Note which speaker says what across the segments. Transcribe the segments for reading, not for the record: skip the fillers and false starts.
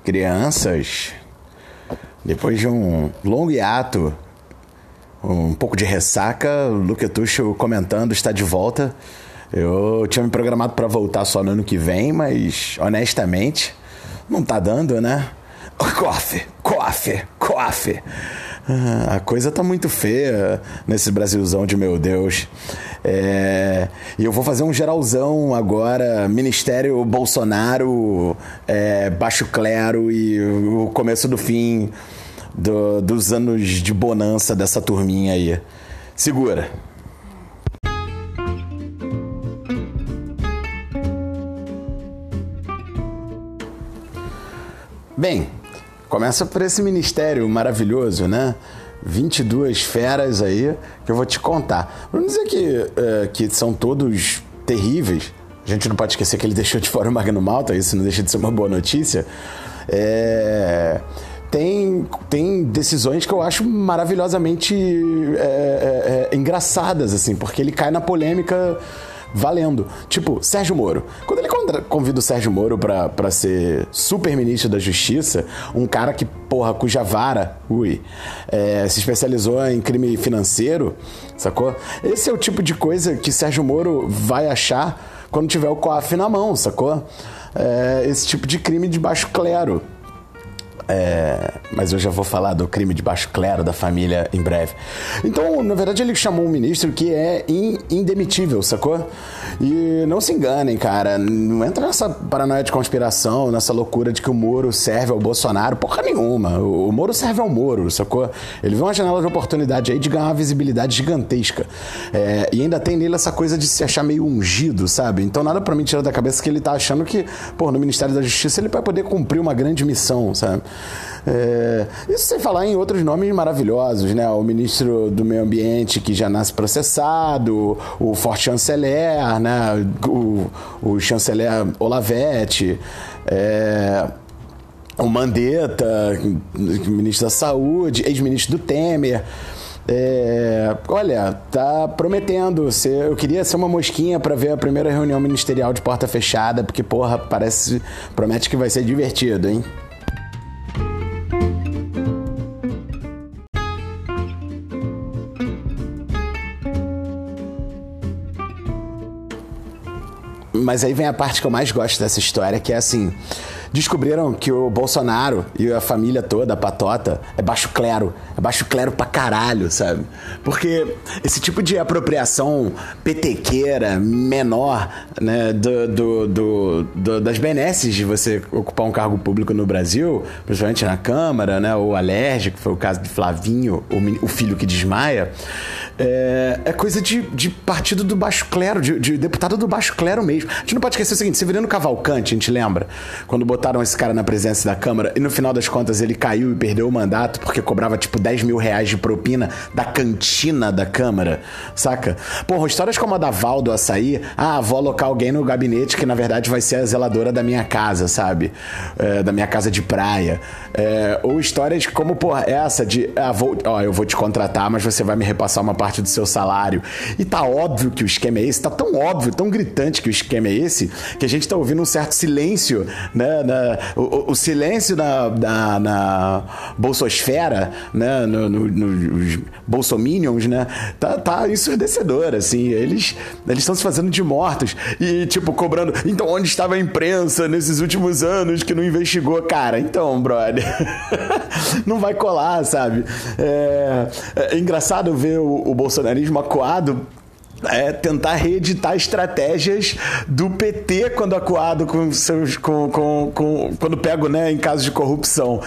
Speaker 1: crianças, depois de um longo hiato, um pouco de ressaca, o Luca Tucci comentando está de volta. Eu tinha me programado para voltar só no ano que vem, mas honestamente não tá dando, né? Coffee. A coisa tá muito feia nesse Brasilzão de meu Deus. E eu vou fazer um geralzão agora, Ministério Bolsonaro, Baixo Clero e o começo do fim dos anos de bonança dessa turminha aí. Segura. Bem, começa por esse ministério maravilhoso, né? 22 feras aí que eu vou te contar. Vamos dizer que são todos terríveis. A gente não pode esquecer que ele deixou de fora o Magno Malta, isso não deixa de ser uma boa notícia. Tem decisões que eu acho maravilhosamente engraçadas, assim, porque ele cai na polêmica valendo. Tipo, Sérgio Moro. Quando ele convida o Sérgio Moro pra ser super ministro da Justiça, um cara que, cuja vara, se especializou em crime financeiro, sacou? Esse é o tipo de coisa que Sérgio Moro vai achar quando tiver o COAF na mão, sacou? Esse tipo de crime de baixo clero. Mas eu já vou falar do crime de baixo clero da família em breve. Então, na verdade, ele chamou um ministro que é indemitível, sacou? E não se enganem, cara. Não entra nessa paranoia de conspiração, nessa loucura de que o Moro serve ao Bolsonaro. Porra nenhuma. O Moro serve ao Moro, sacou? Ele viu uma janela de oportunidade aí de ganhar uma visibilidade gigantesca. E ainda tem nele essa coisa de se achar meio ungido, sabe? Então nada pra mim tira da cabeça que ele tá achando que, no Ministério da Justiça ele vai poder cumprir uma grande missão, sabe? Isso sem falar em outros nomes maravilhosos, né? O ministro do Meio Ambiente que já nasce processado, o forte chanceler, né? O chanceler Olavetti, o Mandetta, ministro da Saúde, ex-ministro do Temer. Olha, tá prometendo. Eu queria ser uma mosquinha pra ver a primeira reunião ministerial de porta fechada, porque, promete que vai ser divertido, hein? Mas aí vem a parte que eu mais gosto dessa história, que é assim... Descobriram que o Bolsonaro e a família toda, a patota, é baixo clero. É baixo clero pra caralho, sabe? Porque esse tipo de apropriação petequeira, menor, né, das benesses de você ocupar um cargo público no Brasil, principalmente na Câmara, né, ou alérgico, que foi o caso de Flavinho, o filho que desmaia, é coisa de partido do baixo clero, de deputado do baixo clero mesmo. A gente não pode esquecer o seguinte, Severino Cavalcante, a gente lembra? Quando botaram esse cara na presidência da Câmara e no final das contas ele caiu e perdeu o mandato porque cobrava tipo 10 mil reais de propina da cantina da Câmara, saca? Histórias como a da Val do Açaí, vou alocar alguém no gabinete que na verdade vai ser a zeladora da minha casa, sabe? Da minha casa de praia. Ou histórias como, essa de, eu vou te contratar, mas você vai me repassar uma parte do seu salário. E tá óbvio que o esquema é esse, tá tão óbvio, tão gritante que o esquema é esse, que a gente tá ouvindo um certo silêncio, né? O silêncio na bolsosfera, né? Nos bolsominions, né? Tá ensurdecedor, assim. Eles estão se fazendo de mortos e, cobrando. Então, onde estava a imprensa nesses últimos anos que não investigou? Cara, então, brother, não vai colar, sabe? É engraçado ver o bolsonarismo acuado tentar reeditar estratégias do PT quando acuado quando pego, né, em casos de corrupção.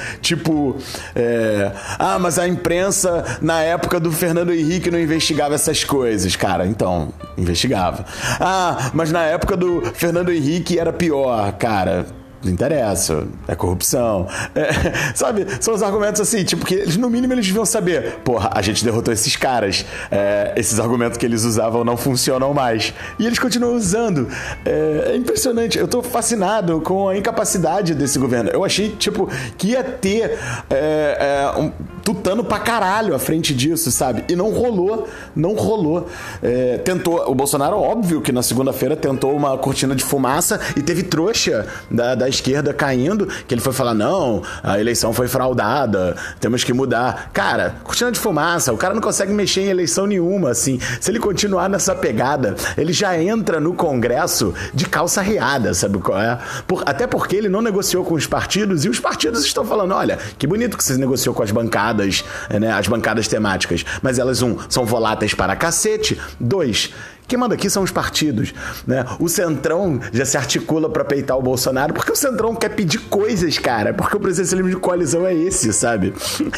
Speaker 1: Mas a imprensa na época do Fernando Henrique não investigava essas coisas. Cara, então, investigava. Mas na época do Fernando Henrique era pior. Cara, não interessa, é corrupção. Sabe, são os argumentos assim, que eles, no mínimo, eles deviam saber. A gente derrotou esses caras. Esses argumentos que eles usavam não funcionam mais. E eles continuam usando. É impressionante. Eu tô fascinado com a incapacidade desse governo. Eu achei, que ia ter tutano pra caralho à frente disso, sabe? E não rolou. Tentou, o Bolsonaro, óbvio que na segunda-feira tentou uma cortina de fumaça e teve trouxa da esquerda caindo, que ele foi falar, não, a eleição foi fraudada, temos que mudar. Cara, cortina de fumaça, o cara não consegue mexer em eleição nenhuma, assim. Se ele continuar nessa pegada, ele já entra no Congresso de calça riada, sabe qual é? Até porque ele não negociou com os partidos, e os partidos estão falando, olha, que bonito que você negociou com as bancadas, né, as bancadas temáticas, mas elas, são voláteis para cacete, 2, quem manda aqui são os partidos, né? O Centrão já se articula pra peitar o Bolsonaro, porque o Centrão quer pedir coisas, cara, porque o presidencialismo de coalizão é esse, sabe?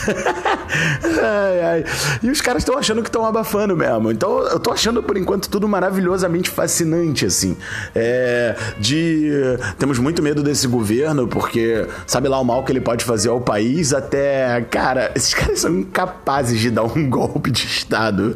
Speaker 1: Ai. E os caras estão achando que estão abafando mesmo. Então eu tô achando por enquanto tudo maravilhosamente fascinante, assim. Temos muito medo desse governo, porque sabe lá o mal que ele pode fazer ao país, até, cara, esses caras são incapazes de dar um golpe de Estado.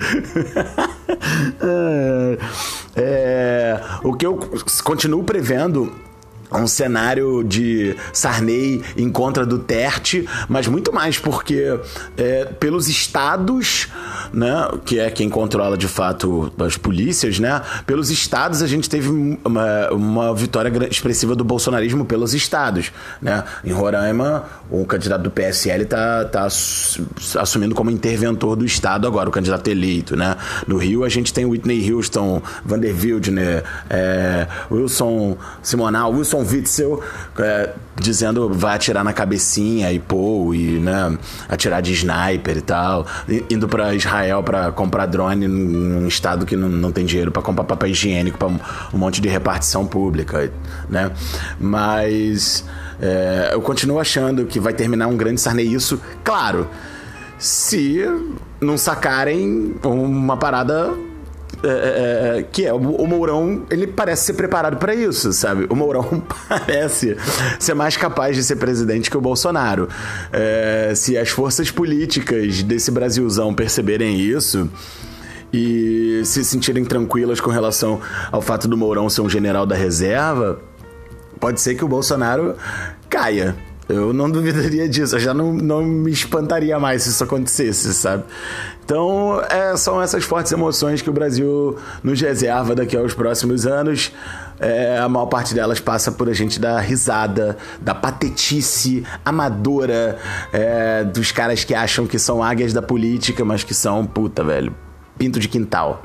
Speaker 1: O que eu continuo prevendo um cenário de Sarney em contra do Duterte, mas muito mais porque pelos estados, né, que é quem controla de fato as polícias, né, pelos estados a gente teve uma vitória expressiva do bolsonarismo pelos estados, né? Em Roraima, o candidato do PSL tá assumindo como interventor do estado agora, o candidato eleito, né? No Rio a gente tem Whitney Houston, Vander Wildner, Wilson Simonal, Wilson Witzel, dizendo vai atirar na cabecinha e né, atirar de sniper e tal, indo pra Israel pra comprar drone num estado que não tem dinheiro pra comprar papel higiênico pra um monte de repartição pública, né? Mas eu continuo achando que vai terminar um grande Sarney, isso, claro, se não sacarem uma parada que o Mourão, ele parece ser preparado pra isso, sabe? O Mourão parece ser mais capaz de ser presidente que o Bolsonaro. Se as forças políticas desse Brasilzão perceberem isso e se sentirem tranquilas com relação ao fato do Mourão ser um general da reserva, pode ser que o Bolsonaro caia. Eu não duvidaria disso, eu já não me espantaria mais se isso acontecesse, sabe? Então, são essas fortes emoções que o Brasil nos reserva daqui aos próximos anos. A maior parte delas passa por a gente dar risada, da patetice amadora, dos caras que acham que são águias da política, mas que são, puta, velho, pinto de quintal.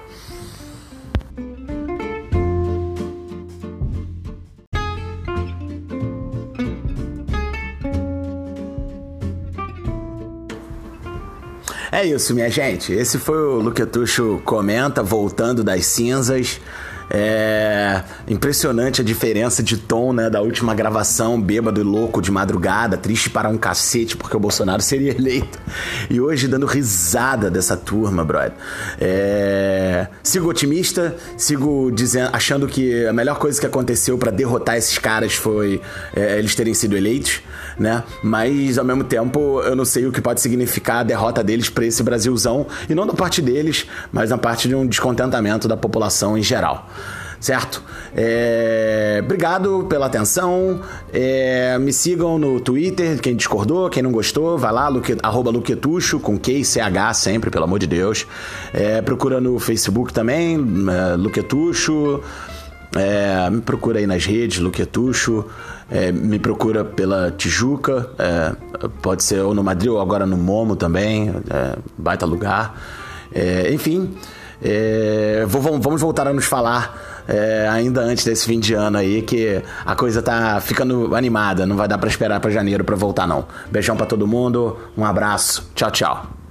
Speaker 1: É isso, minha gente. Esse foi o Luquetucho Comenta, voltando das cinzas. Impressionante a diferença de tom, né, da última gravação, bêbado e louco de madrugada, triste para um cacete porque o Bolsonaro seria eleito, e hoje dando risada dessa turma, brother. Sigo otimista, sigo achando que a melhor coisa que aconteceu para derrotar esses caras foi eles terem sido eleitos, né? Mas ao mesmo tempo eu não sei o que pode significar a derrota deles para esse Brasilzão, e não da parte deles, mas na parte de um descontentamento da população em geral. Certo? Obrigado pela atenção. Me sigam no Twitter, quem discordou, quem não gostou, vai lá, @Luquetucho, com Q e CH sempre, pelo amor de Deus. Procura no Facebook também, Luquetucho. Me procura aí nas redes, Luquetucho. Me procura pela Tijuca, pode ser ou no Madrid ou agora no Momo também, baita lugar. Enfim, vamos voltar a nos falar ainda antes desse fim de ano aí, que a coisa tá ficando animada, não vai dar pra esperar pra janeiro pra voltar não. Beijão pra todo mundo, um abraço, tchau, tchau.